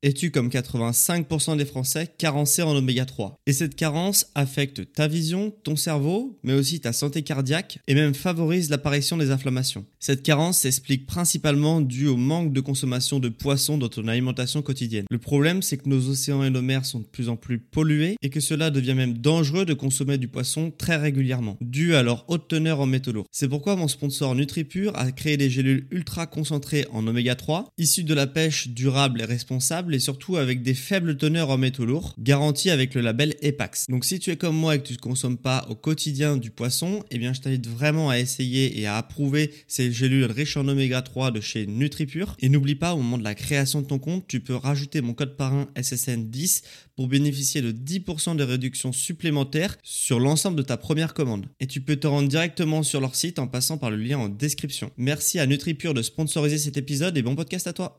es-tu comme 85% des Français carencé en oméga 3. Et cette carence affecte ta vision, ton cerveau, mais aussi ta santé cardiaque et même favorise l'apparition des inflammations. Cette carence s'explique principalement due au manque de consommation de poissons dans ton alimentation quotidienne. Le problème, c'est que nos océans et nos mers sont de plus en plus pollués et que cela devient même dangereux de consommer du poisson très régulièrement, dû à leur haute teneur en métaux lourds. C'est pourquoi mon sponsor NutriPure a créé des gélules ultra concentrées en oméga 3, issues de la pêche durable et responsable et surtout avec des faibles teneurs en métaux lourds, garanties avec le label EPAX. Donc si tu es comme moi et que tu ne consommes pas au quotidien du poisson, eh bien je t'invite vraiment à essayer et à approuver ces gélules riches en oméga 3 de chez NutriPure. Et n'oublie pas, au moment de la création de ton compte, tu peux rajouter mon code parrain SSN10 pour bénéficier de 10% de réduction supplémentaire sur l'ensemble de ta première commande. Et tu peux te rendre directement sur leur site en passant par le lien en description. Merci à NutriPure de sponsoriser cet épisode et bon podcast à toi.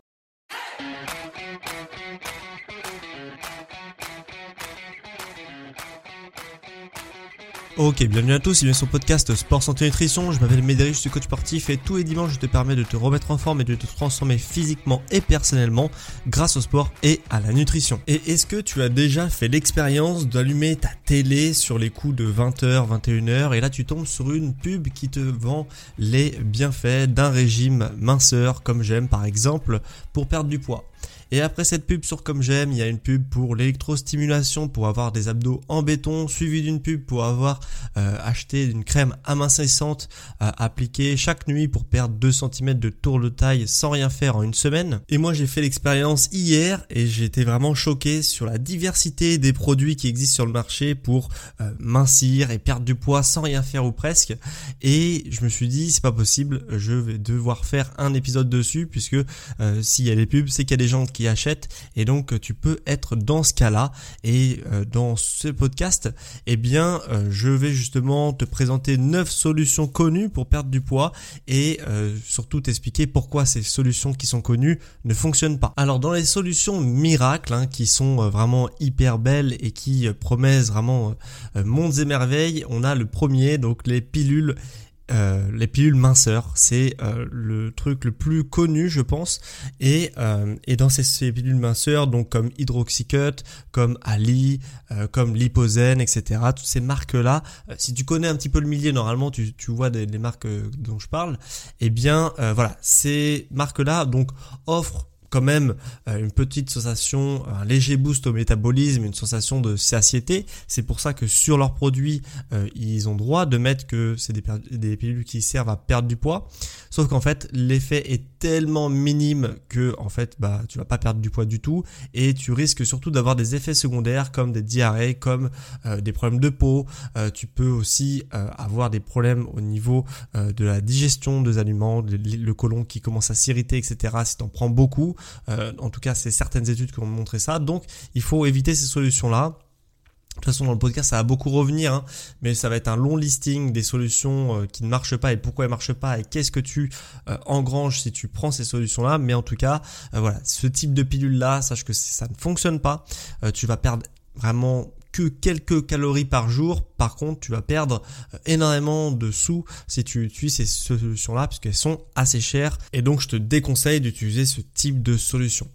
Ok, bienvenue à tous, c'est bien sur le podcast Sport Santé Nutrition, je m'appelle Médéric, je suis coach sportif et tous les dimanches je te permets de te remettre en forme et de te transformer physiquement et personnellement grâce au sport et à la nutrition. Et est-ce que tu as déjà fait l'expérience d'allumer ta télé sur les coups de 20h, 21h et là tu tombes sur une pub qui te vend les bienfaits d'un régime minceur comme j'aime par exemple pour perdre du poids. Et après cette pub sur Comme J'aime, il y a une pub pour l'électrostimulation pour avoir des abdos en béton, suivi d'une pub pour avoir acheté une crème amincissante appliquée chaque nuit pour perdre 2 cm de tour de taille sans rien faire en une semaine. Et moi j'ai fait l'expérience hier et j'ai été vraiment choqué sur la diversité des produits qui existent sur le marché pour mincir et perdre du poids sans rien faire ou presque. Et je me suis dit c'est pas possible, je vais devoir faire un épisode dessus puisque s'il y a des pubs c'est qu'il y a des gens qui achètent et donc tu peux être dans ce cas-là. Et dans ce podcast, eh bien je vais justement te présenter 9 solutions connues pour perdre du poids et surtout t'expliquer pourquoi ces solutions qui sont connues ne fonctionnent pas. Alors dans les solutions miracles qui sont vraiment hyper belles et qui promettent vraiment mondes et merveilles, on a le premier, donc les pilules minceurs, c'est le truc le plus connu je pense et dans ces pilules minceurs donc comme Hydroxycut, comme Ali, comme Lipozen, etc. Toutes ces marques là, si tu connais un petit peu le milieu normalement tu vois des marques dont je parle, et bien voilà, ces marques là donc offrent quand même une petite sensation, un léger boost au métabolisme, une sensation de satiété. C'est pour ça que sur leurs produits, ils ont droit de mettre que c'est des pilules qui servent à perdre du poids. Sauf qu'en fait, l'effet est tellement minime que en fait, tu vas pas perdre du poids du tout et tu risques surtout d'avoir des effets secondaires comme des diarrhées, comme des problèmes de peau. Tu peux aussi avoir des problèmes au niveau de la digestion des aliments, le côlon qui commence à s'irriter, etc. si tu en prends beaucoup. En tout cas, c'est certaines études qui ont montré ça. Donc, il faut éviter ces solutions-là. De toute façon, dans le podcast, ça va beaucoup revenir, mais ça va être un long listing des solutions qui ne marchent pas et pourquoi elles ne marchent pas et qu'est-ce que tu engranges si tu prends ces solutions-là. Mais en tout cas, voilà, ce type de pilule-là, sache que ça ne fonctionne pas. Tu vas perdre vraiment que quelques calories par jour. Par contre, tu vas perdre énormément de sous si tu utilises ces solutions-là parce qu'elles sont assez chères. Et donc, je te déconseille d'utiliser ce type de solution.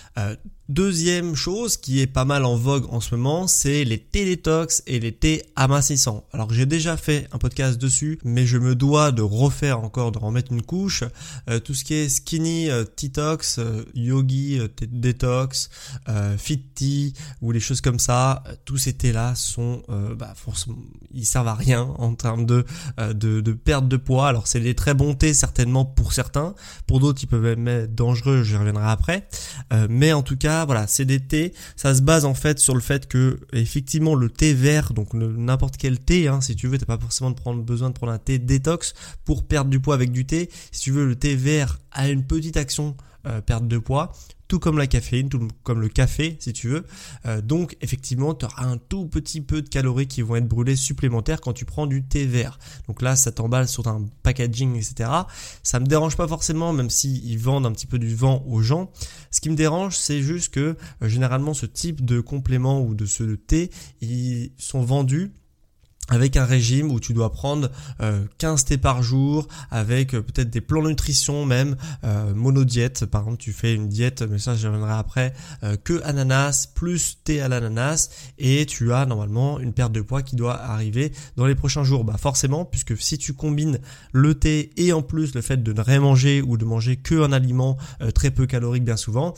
Deuxième chose qui est pas mal en vogue en ce moment, c'est les thés détox et les thés amincissants. Alors j'ai déjà fait un podcast dessus, mais je me dois de refaire encore, de remettre une couche. Tout ce qui est skinny detox, yogi détox, fit tea ou les choses comme ça, tous ces thés là sont, forcément, ils servent à rien en termes de perte de poids. Alors c'est des très bons thés certainement pour certains, pour d'autres ils peuvent même être dangereux, j'y reviendrai après. Mais en tout cas, voilà, c'est des thés. Ça se base en fait sur le fait que effectivement le thé vert, donc n'importe quel thé, si tu veux, t'as pas forcément besoin de prendre un thé détox pour perdre du poids avec du thé. Si tu veux, le thé vert a une petite action perte de poids, tout comme la caféine, tout comme le café si tu veux. Donc effectivement, tu auras un tout petit peu de calories qui vont être brûlées supplémentaires quand tu prends du thé vert. Donc là, ça t'emballe sur un packaging, etc. Ça me dérange pas forcément, même s'ils vendent un petit peu du vent aux gens. Ce qui me dérange, c'est juste que généralement, ce type de complément ou de ce thé, ils sont vendus avec un régime où tu dois prendre 15 thés par jour, avec peut-être des plans de nutrition même, monodiète. Par exemple, tu fais une diète, mais ça je reviendrai après, que ananas plus thé à l'ananas, et tu as normalement une perte de poids qui doit arriver dans les prochains jours. Forcément, puisque si tu combines le thé et en plus le fait de ne rien manger ou de manger que un aliment très peu calorique bien souvent,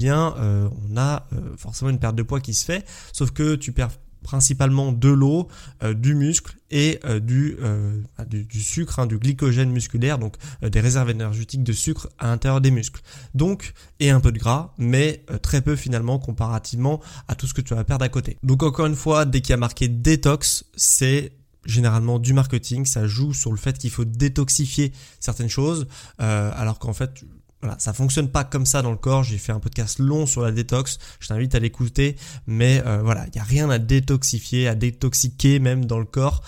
on a forcément une perte de poids qui se fait, sauf que tu perds principalement de l'eau, du muscle et du sucre, du glycogène musculaire, donc des réserves énergétiques de sucre à l'intérieur des muscles. Donc, et un peu de gras, mais très peu finalement comparativement à tout ce que tu vas perdre à côté. Donc encore une fois, dès qu'il y a marqué détox, c'est généralement du marketing, ça joue sur le fait qu'il faut détoxifier certaines choses, alors qu'en fait, voilà, ça fonctionne pas comme ça dans le corps. J'ai fait un podcast long sur la détox, je t'invite à l'écouter, mais voilà, il y a rien à détoxifier, à détoxiquer même dans le corps.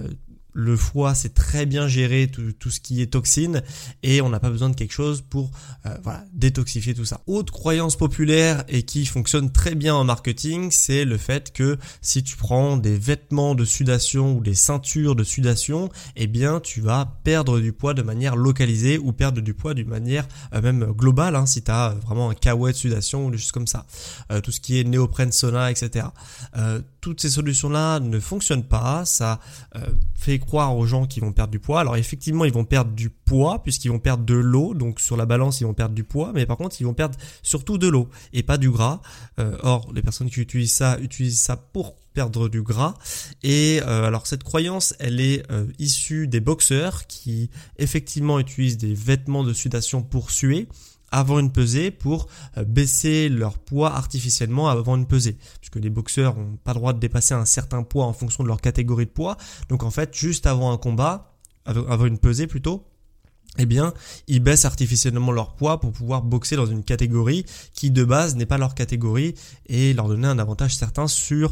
Le foie, c'est très bien géré tout ce qui est toxine, et on n'a pas besoin de quelque chose pour détoxifier tout ça. Autre croyance populaire et qui fonctionne très bien en marketing, c'est le fait que si tu prends des vêtements de sudation ou des ceintures de sudation, tu vas perdre du poids de manière localisée ou perdre du poids d'une manière même globale, si tu as vraiment un kawaii de sudation ou des choses comme ça. Tout ce qui est néoprène sauna, etc. Toutes ces solutions-là ne fonctionnent pas, ça fait croire aux gens qu'ils vont perdre du poids. Alors effectivement, ils vont perdre du poids puisqu'ils vont perdre de l'eau, donc sur la balance, ils vont perdre du poids, mais par contre, ils vont perdre surtout de l'eau et pas du gras. Or, les personnes qui utilisent ça pour perdre du gras. Et alors cette croyance, elle est issue des boxeurs qui effectivement utilisent des vêtements de sudation pour suer avant une pesée, pour baisser leur poids artificiellement avant une pesée, puisque les boxeurs n'ont pas le droit de dépasser un certain poids en fonction de leur catégorie de poids. Donc en fait, juste avant un combat, avant une pesée plutôt, ils baissent artificiellement leur poids pour pouvoir boxer dans une catégorie qui de base n'est pas leur catégorie et leur donner un avantage certain sur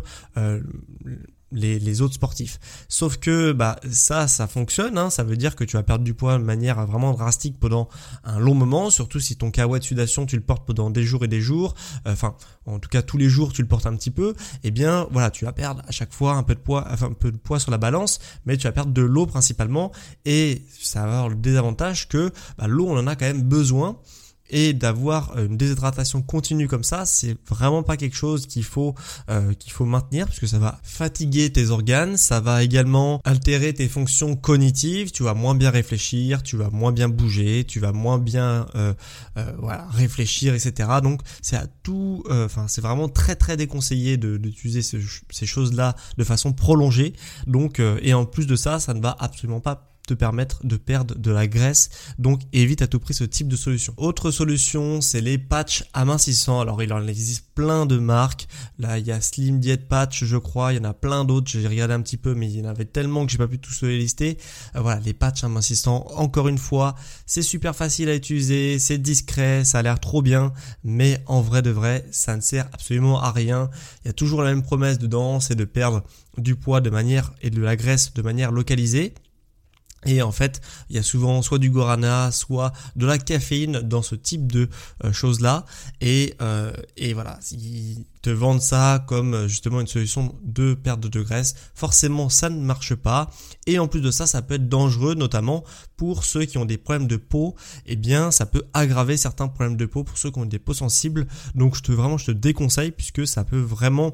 les autres sportifs. Sauf que ça fonctionne, ça veut dire que tu vas perdre du poids de manière vraiment drastique pendant un long moment, surtout si ton kawaii de sudation tu le portes pendant des jours et des jours, en tout cas tous les jours tu le portes un petit peu, tu vas perdre à chaque fois un peu de poids sur la balance, mais tu vas perdre de l'eau principalement, et ça va avoir le désavantage que l'eau on en a quand même besoin. Et d'avoir une déshydratation continue comme ça, c'est vraiment pas quelque chose qu'il faut maintenir, parce que ça va fatiguer tes organes, ça va également altérer tes fonctions cognitives, tu vas moins bien réfléchir, tu vas moins bien bouger, tu vas moins bien réfléchir, etc. Donc c'est c'est vraiment très très déconseillé d'utiliser ces choses-là de façon prolongée. Donc et en plus de ça, ça ne va absolument pas te permettre de perdre de la graisse, donc évite à tout prix ce type de solution. Autre solution, c'est les patchs amincissants. Alors il en existe plein de marques, là il y a Slim Diet Patch je crois, il y en a plein d'autres, j'ai regardé un petit peu mais il y en avait tellement que j'ai pas pu tous les lister. Les patchs amincissants, encore une fois, c'est super facile à utiliser, c'est discret, ça a l'air trop bien, mais en vrai de vrai, ça ne sert absolument à rien. Il y a toujours la même promesse dedans, c'est de perdre du poids et de la graisse de manière localisée. Et en fait, il y a souvent soit du guarana, soit de la caféine dans ce type de choses-là. Et voilà, ils te vendent ça comme justement une solution de perte de graisse. Forcément, ça ne marche pas. Et en plus de ça, ça peut être dangereux, notamment pour ceux qui ont des problèmes de peau. Ça peut aggraver certains problèmes de peau pour ceux qui ont des peaux sensibles. Donc, je te déconseille, puisque ça peut vraiment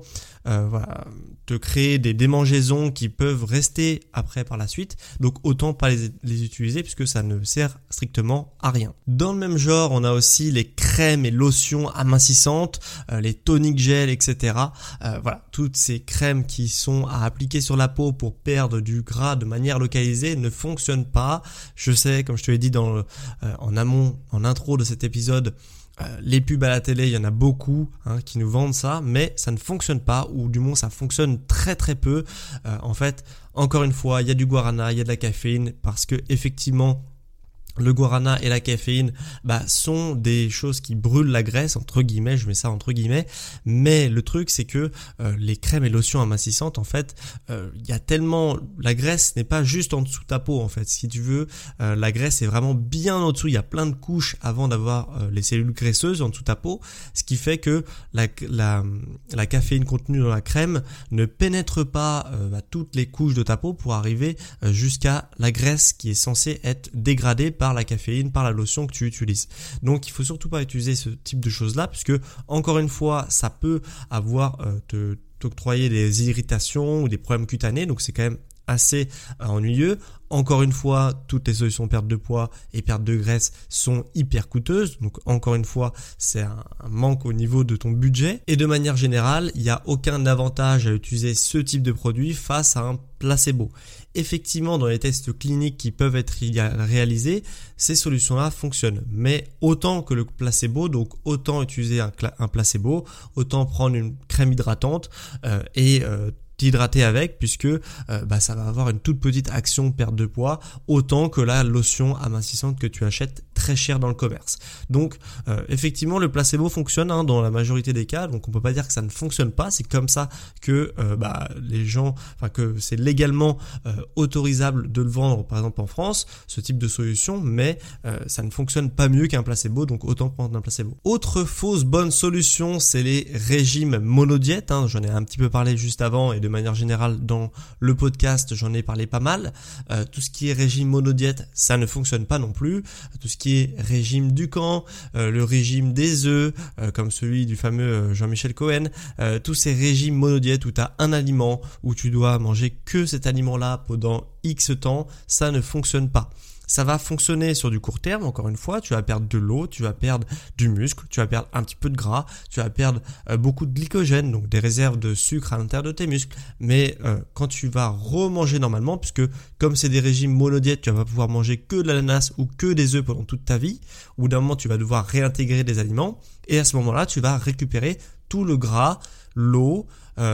te créer des démangeaisons qui peuvent rester après par la suite. Donc, autant pas les utiliser, puisque ça ne sert strictement à rien. Dans le même genre, on a aussi les crèmes et lotions amincissantes, les tonic gel, etc. Toutes ces crèmes qui sont à appliquer sur la peau pour perdre du gras de manière localisée ne fonctionnent pas. Je sais, comme je te l'ai dit en amont, en intro de cet épisode, les pubs à la télé, il y en a beaucoup qui nous vendent ça, mais ça ne fonctionne pas, ou du moins ça fonctionne très très peu. En fait, encore une fois, il y a du guarana, il y a de la caféine, parce que effectivement Le guarana et la caféine sont des choses qui brûlent la graisse, entre guillemets, je mets ça entre guillemets, mais le truc c'est que les crèmes et lotions amincissantes, en fait, il y a tellement... La graisse n'est pas juste en dessous de ta peau, en fait, si tu veux, la graisse est vraiment bien en dessous, il y a plein de couches avant d'avoir les cellules graisseuses en dessous de ta peau, ce qui fait que la caféine contenue dans la crème ne pénètre pas toutes les couches de ta peau pour arriver jusqu'à la graisse qui est censée être dégradée par la caféine, par la lotion que tu utilises. Donc il faut surtout pas utiliser ce type de choses là, puisque encore une fois ça peut avoir t'octroyer des irritations ou des problèmes cutanés, donc c'est quand même assez ennuyeux. Encore une fois, toutes les solutions perte de poids et perte de graisse sont hyper coûteuses. Donc encore une fois, c'est un manque au niveau de ton budget. Et de manière générale, il n'y a aucun avantage à utiliser ce type de produit face à un placebo. Effectivement, dans les tests cliniques qui peuvent être réalisés, ces solutions-là fonctionnent. Mais autant que le placebo, donc autant utiliser un placebo, autant prendre une crème hydratante et t'hydrater avec, puisque ça va avoir une toute petite action perte de poids, autant que la lotion amincissante que tu achètes très cher dans le commerce. Donc effectivement le placebo fonctionne dans la majorité des cas, donc on peut pas dire que ça ne fonctionne pas, c'est comme ça que les gens, que c'est légalement autorisable de le vendre par exemple en France, ce type de solution, mais ça ne fonctionne pas mieux qu'un placebo, donc autant prendre un placebo. Autre fausse bonne solution, c'est les régimes monodiètes, j'en ai un petit peu parlé juste avant et de manière générale dans le podcast j'en ai parlé pas mal. Tout ce qui est régime monodiète, ça ne fonctionne pas non plus. Tout ce qui est régime Dukan, le régime des œufs, comme celui du fameux Jean-Michel Cohen, tous ces régimes monodiètes où tu as un aliment, où tu dois manger que cet aliment-là pendant X temps, ça ne fonctionne pas. Ça va fonctionner sur du court terme, encore une fois, tu vas perdre de l'eau, tu vas perdre du muscle, tu vas perdre un petit peu de gras, tu vas perdre beaucoup de glycogène, donc des réserves de sucre à l'intérieur de tes muscles. Mais quand tu vas remanger normalement, puisque comme c'est des régimes monodiètes, tu vas pas pouvoir manger que de l'ananas ou que des œufs pendant toute ta vie, au bout d'un moment tu vas devoir réintégrer des aliments, et à ce moment-là tu vas récupérer tout le gras, l'eau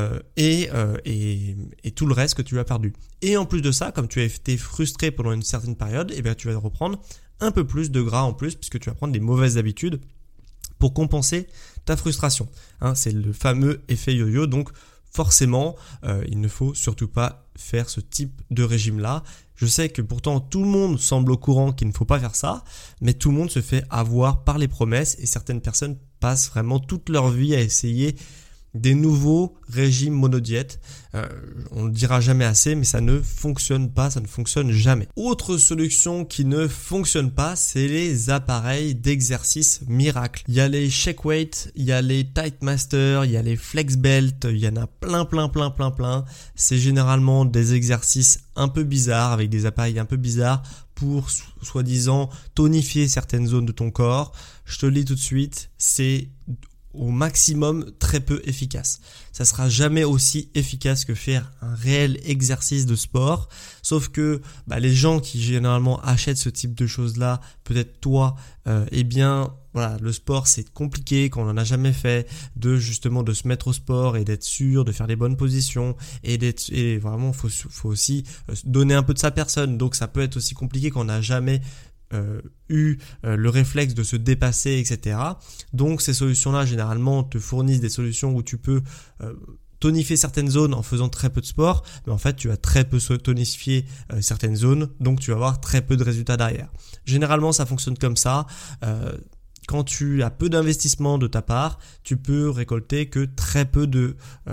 et tout le reste que tu as perdu. Et en plus de ça, comme tu as été frustré pendant une certaine période, tu vas reprendre un peu plus de gras en plus, puisque tu vas prendre des mauvaises habitudes pour compenser ta frustration. C'est le fameux effet yo-yo, donc forcément il ne faut surtout pas faire ce type de régime-là. Je sais que pourtant tout le monde semble au courant qu'il ne faut pas faire ça, mais tout le monde se fait avoir par les promesses et certaines personnes passent vraiment toute leur vie à essayer des nouveaux régimes monodiètes. On ne le dira jamais assez, mais ça ne fonctionne pas, ça ne fonctionne jamais. Autre solution qui ne fonctionne pas, c'est les appareils d'exercice miracle. Il y a les Shake Weight, il y a les Tight Master, il y a les Flex Belt, il y en a plein. C'est généralement des exercices un peu bizarres, avec des appareils un peu bizarres pour soi-disant tonifier certaines zones de ton corps. Je te le dis tout de suite, c'est au maximum très peu efficace. Ça sera jamais aussi efficace que faire un réel exercice de sport, sauf que les gens qui généralement achètent ce type de choses-là, peut-être toi, le sport c'est compliqué quand on n'en a jamais fait, de se mettre au sport et d'être sûr de faire les bonnes positions et vraiment faut aussi donner un peu de sa personne, donc ça peut être aussi compliqué quand on n'a jamais le réflexe de se dépasser, etc. Donc ces solutions-là généralement te fournissent des solutions où tu peux tonifier certaines zones en faisant très peu de sport, mais en fait tu vas très peu tonifier certaines zones, donc tu vas avoir très peu de résultats derrière. Généralement ça fonctionne comme ça. Quand tu as peu d'investissement de ta part, tu peux récolter que très peu de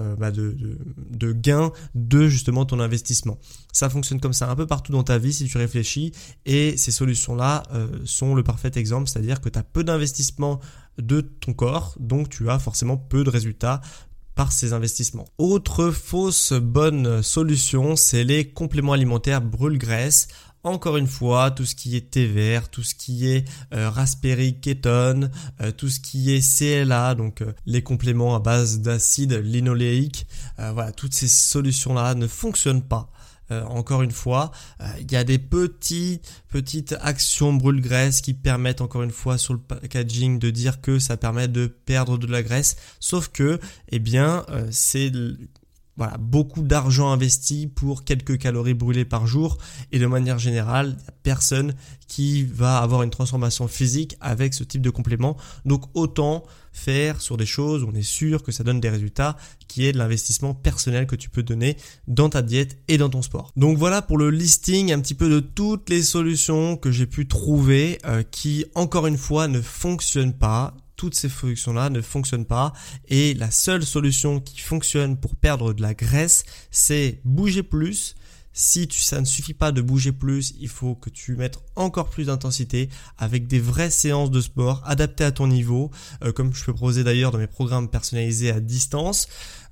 gains de justement ton investissement. Ça fonctionne comme ça un peu partout dans ta vie si tu réfléchis, et ces solutions-là sont le parfait exemple, c'est-à-dire que tu as peu d'investissement de ton corps, donc tu as forcément peu de résultats par ces investissements. Autre fausse bonne solution, c'est les compléments alimentaires brûle-graisse. Encore une fois, tout ce qui est thé vert, tout ce qui est raspberry ketone, tout ce qui est CLA, donc les compléments à base d'acide linoléique, toutes ces solutions-là ne fonctionnent pas. Encore une fois, il y a des petites actions brûle-graisse qui permettent encore une fois sur le packaging de dire que ça permet de perdre de la graisse, sauf que voilà, beaucoup d'argent investi pour quelques calories brûlées par jour et de manière générale, il n'y a personne qui va avoir une transformation physique avec ce type de complément. Donc autant faire sur des choses où on est sûr que ça donne des résultats, qui est de l'investissement personnel que tu peux donner dans ta diète et dans ton sport. Donc voilà pour le listing un petit peu de toutes les solutions que j'ai pu trouver qui encore une fois ne fonctionnent pas. Toutes ces solutions-là ne fonctionnent pas et la seule solution qui fonctionne pour perdre de la graisse, c'est bouger plus. Si ça ne suffit pas de bouger plus, il faut que tu mettes encore plus d'intensité avec des vraies séances de sport adaptées à ton niveau, comme je peux proposer d'ailleurs dans mes programmes personnalisés à distance.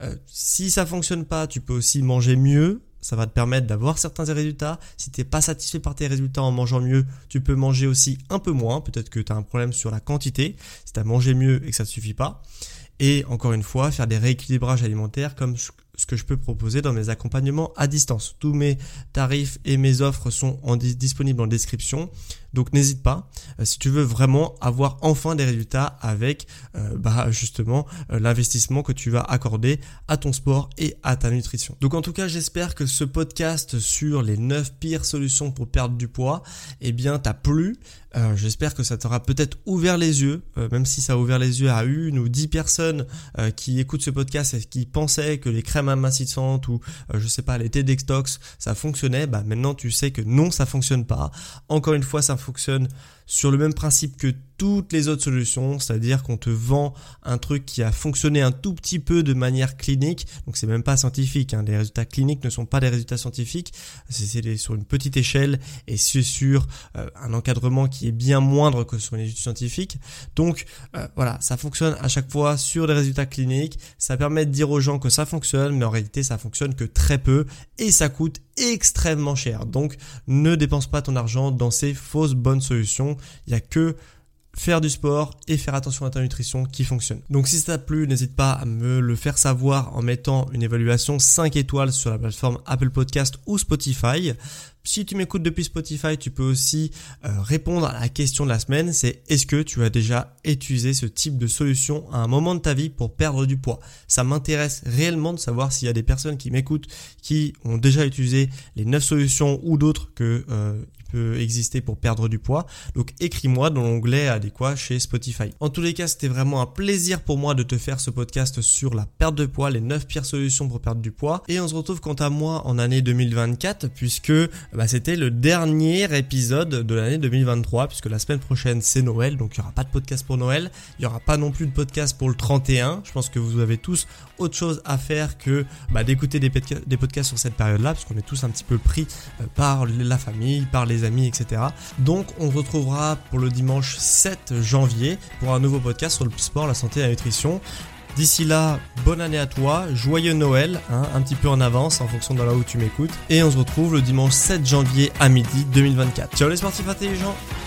Si ça fonctionne pas, tu peux aussi manger mieux. Ça va te permettre d'avoir certains résultats. Si tu n'es pas satisfait par tes résultats en mangeant mieux, tu peux manger aussi un peu moins. Peut-être que tu as un problème sur la quantité. Si tu as mangé mieux et que ça ne suffit pas. Et encore une fois, faire des rééquilibrages alimentaires comme ce que je peux proposer dans mes accompagnements à distance. Tous mes tarifs et mes offres sont disponibles en description. Donc n'hésite pas si tu veux vraiment avoir enfin des résultats avec justement l'investissement que tu vas accorder à ton sport et à ta nutrition. Donc en tout cas, j'espère que ce podcast sur les 9 pires solutions pour perdre du poids, t'a plu. J'espère que ça t'aura peut-être ouvert les yeux, même si ça a ouvert les yeux à 1 ou 10 personnes qui écoutent ce podcast et qui pensaient que les crèmes amincissantes ou les T-Detox ça fonctionnait. Maintenant tu sais que non, ça fonctionne pas. Encore une fois, ça fonctionne sur le même principe que toutes les autres solutions, c'est-à-dire qu'on te vend un truc qui a fonctionné un tout petit peu de manière clinique, donc c'est même pas scientifique, les résultats cliniques ne sont pas des résultats scientifiques, c'est sur une petite échelle et c'est sur un encadrement qui est bien moindre que sur une étude scientifique. Donc voilà, ça fonctionne à chaque fois sur des résultats cliniques, ça permet de dire aux gens que ça fonctionne, mais en réalité ça fonctionne que très peu et ça coûte extrêmement cher. Donc ne dépense pas ton argent dans ces fausses bonnes solutions, il n'y a que faire du sport et faire attention à ta nutrition qui fonctionne. Donc si ça t'a plu, n'hésite pas à me le faire savoir en mettant une évaluation 5 étoiles sur la plateforme Apple Podcast ou Spotify. Si tu m'écoutes depuis Spotify, tu peux aussi répondre à la question de la semaine, c'est est-ce que tu as déjà utilisé ce type de solution à un moment de ta vie pour perdre du poids? Ça m'intéresse réellement de savoir s'il y a des personnes qui m'écoutent qui ont déjà utilisé les 9 solutions ou d'autres que peut exister pour perdre du poids. Donc écris-moi dans l'onglet adéquat chez Spotify. En tous les cas, c'était vraiment un plaisir pour moi de te faire ce podcast sur la perte de poids, les 9 pires solutions pour perdre du poids. Et on se retrouve quant à moi en année 2024 puisque c'était le dernier épisode de l'année 2023 puisque la semaine prochaine c'est Noël, donc il n'y aura pas de podcast pour Noël, il n'y aura pas non plus de podcast pour le 31. Je pense que vous avez tous autre chose à faire que d'écouter des podcasts sur cette période-là parce qu'on est tous un petit peu pris par la famille, par les amis, etc. Donc on se retrouvera pour le dimanche 7 janvier pour un nouveau podcast sur le sport, la santé et la nutrition. D'ici là, bonne année à toi, joyeux Noël, un petit peu en avance en fonction de là où tu m'écoutes. Et on se retrouve le dimanche 7 janvier à midi 2024. Ciao les sportifs intelligents!